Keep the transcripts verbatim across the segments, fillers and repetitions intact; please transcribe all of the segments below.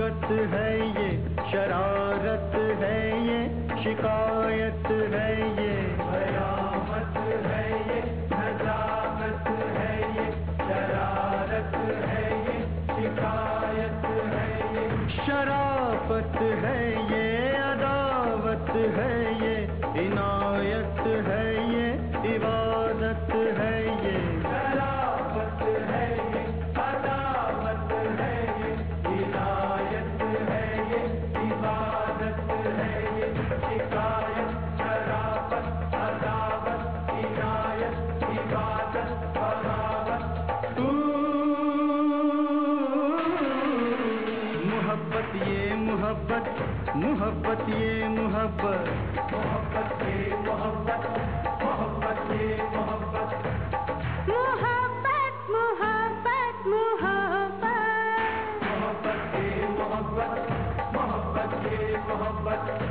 शफकत है ये, शरारत है ये, शिकायत है ये, कयामत है ये, नजाकत है ये, शरारत है ये, शिकायत है ये, शराफत है ये, अदावत है ये, इनायत है ये, इबादत है ये, शराफत है ये, अदावत है ये, इनायत है ये, इबादत है ये, शिकायत, शराफत, अदावत, इनायत, इबादत, बगावत। मोहब्बत ये मोहब्बत, मोहब्बत ये मोहब्बत, मोहब्बत ये मोहब्बत, मोहब्बत ये मोहब्बत, मोहब्बत मोहब्बत मोहब्बत, मोहब्बत ये मोहब्बत, मोहब्बत ये मोहब्बत।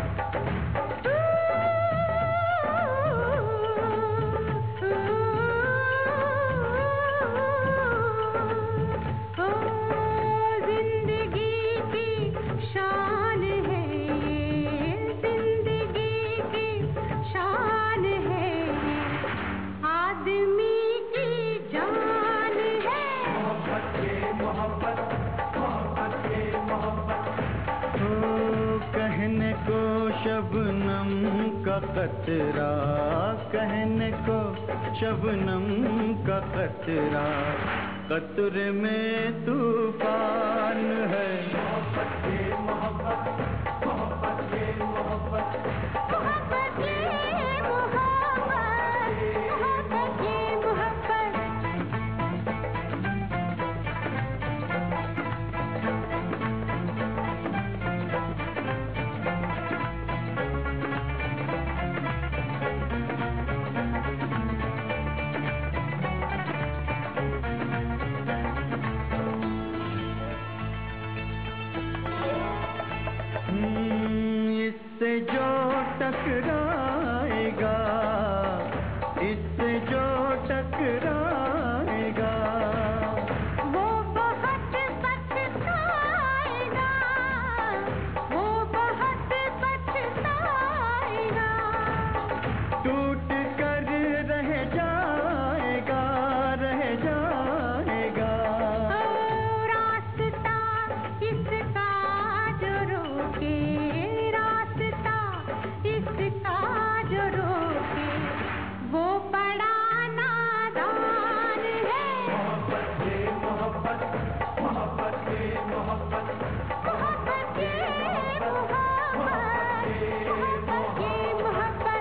कहने को शबनम का कतरा, कहने को शबनम का कतरा, कतरे में तूफान है। मोहब्बत ये मोहब्बत, मोहब्बत ये मोहब्बत, मोहब्बत ये मोहब्बत, मोहब्बत ये मोहब्बत। इससे जो टकराएगा, इससे जो टकराएगा, वो बहुत पछताएगा, वो बहुत पछताएगा, टूट कर रह जाएगा, रह जाएगा। ओ रास्ता इसका जो रोके, रास्ता इसका जो रोके, वो बड़ा नादान है। मोहब्बत ये मोहब्बत, मोहब्बत ये मोहब्बत, मोहब्बत ये मोहब्बत, मोहब्बत ये मोहब्बत।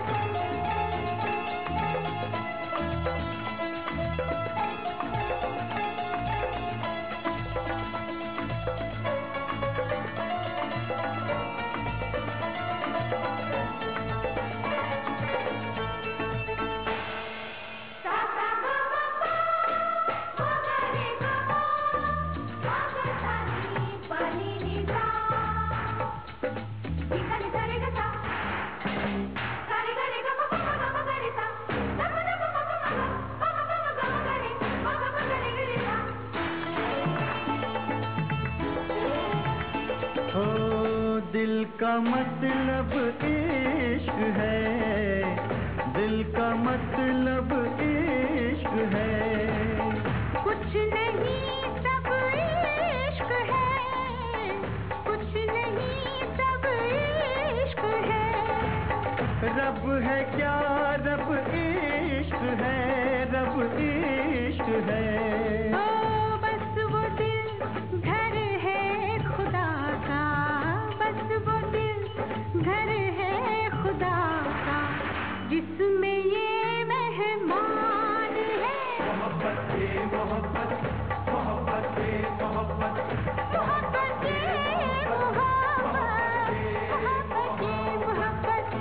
ओ दिल का मतलब इश्क है, दिल का मतलब इश्क है, कुछ नहीं सब इश्क है, कुछ नहीं सब इश्क है। रब है क्या रब इश्क है, रब इश्क है। ओ बस वो दिल घर है खुदा का, बस वो दिल घर है खुदा का, जिसमें ये मेहमान है। मोहब्बत ये मोहब्बत, मोहब्बत ये मोहब्बत, मोहब्बत ये मोहब्बत, मोहब्बत ये मोहब्बत।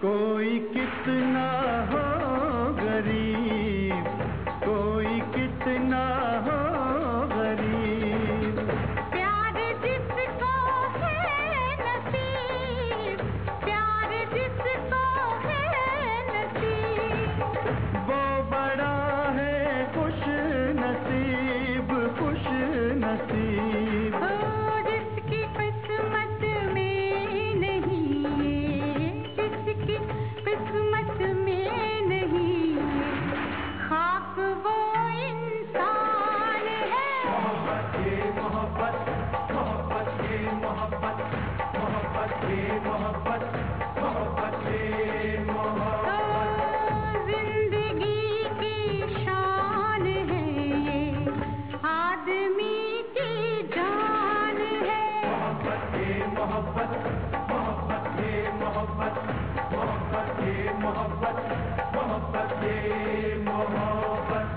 कोई कितना हो गरीब, कोई कितना हो गरीब, प्यार जिसको है नसीब, प्यार जिसको है नसीब, वो बड़ा है खुश नसीब, खुश नसीब। ओ जिसकी किस्मत में नहीं है, जिसकी किस्मत में नहीं है, खाक वो इंसान है। मोहब्बत ये मोहब्बत, मोहब्बत ये मोहब्बत, मोहब्बत ये मोहब्बत, मोहब्बत ये मोहब्बत। ओ जिंदगी की शान है ये, आदमी की जान है। मोहब्बत ये मोहब्बत, मोहब्बत ये मोहब्बत, मोहब्बत ये मोहब्बत, मोहब्बत ये मोहब्बत।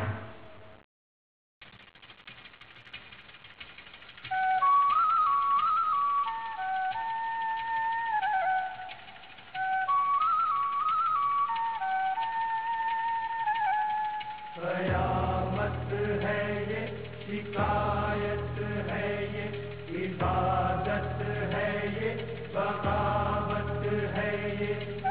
कयामत है ये, शिकायत है ये, इबादत है ये, बगावत है ये।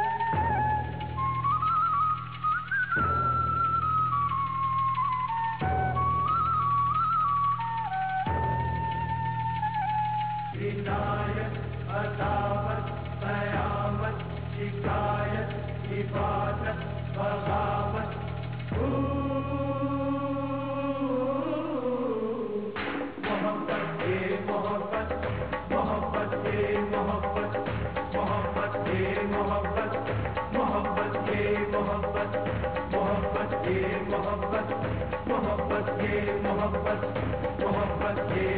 इनायत, अदावत, कयामत, शिकायत, इबादत, बगावत। मोहब्बत ये मोहब्बत, मोहब्बत ये मोहब्बत, मोहब्बत ये मोहब्बत, मोहब्बत ये मोहब्बत, मोहब्बत ये मोहब्बत, मोहब्बत ये मोहब्बत, मोहब्बत ये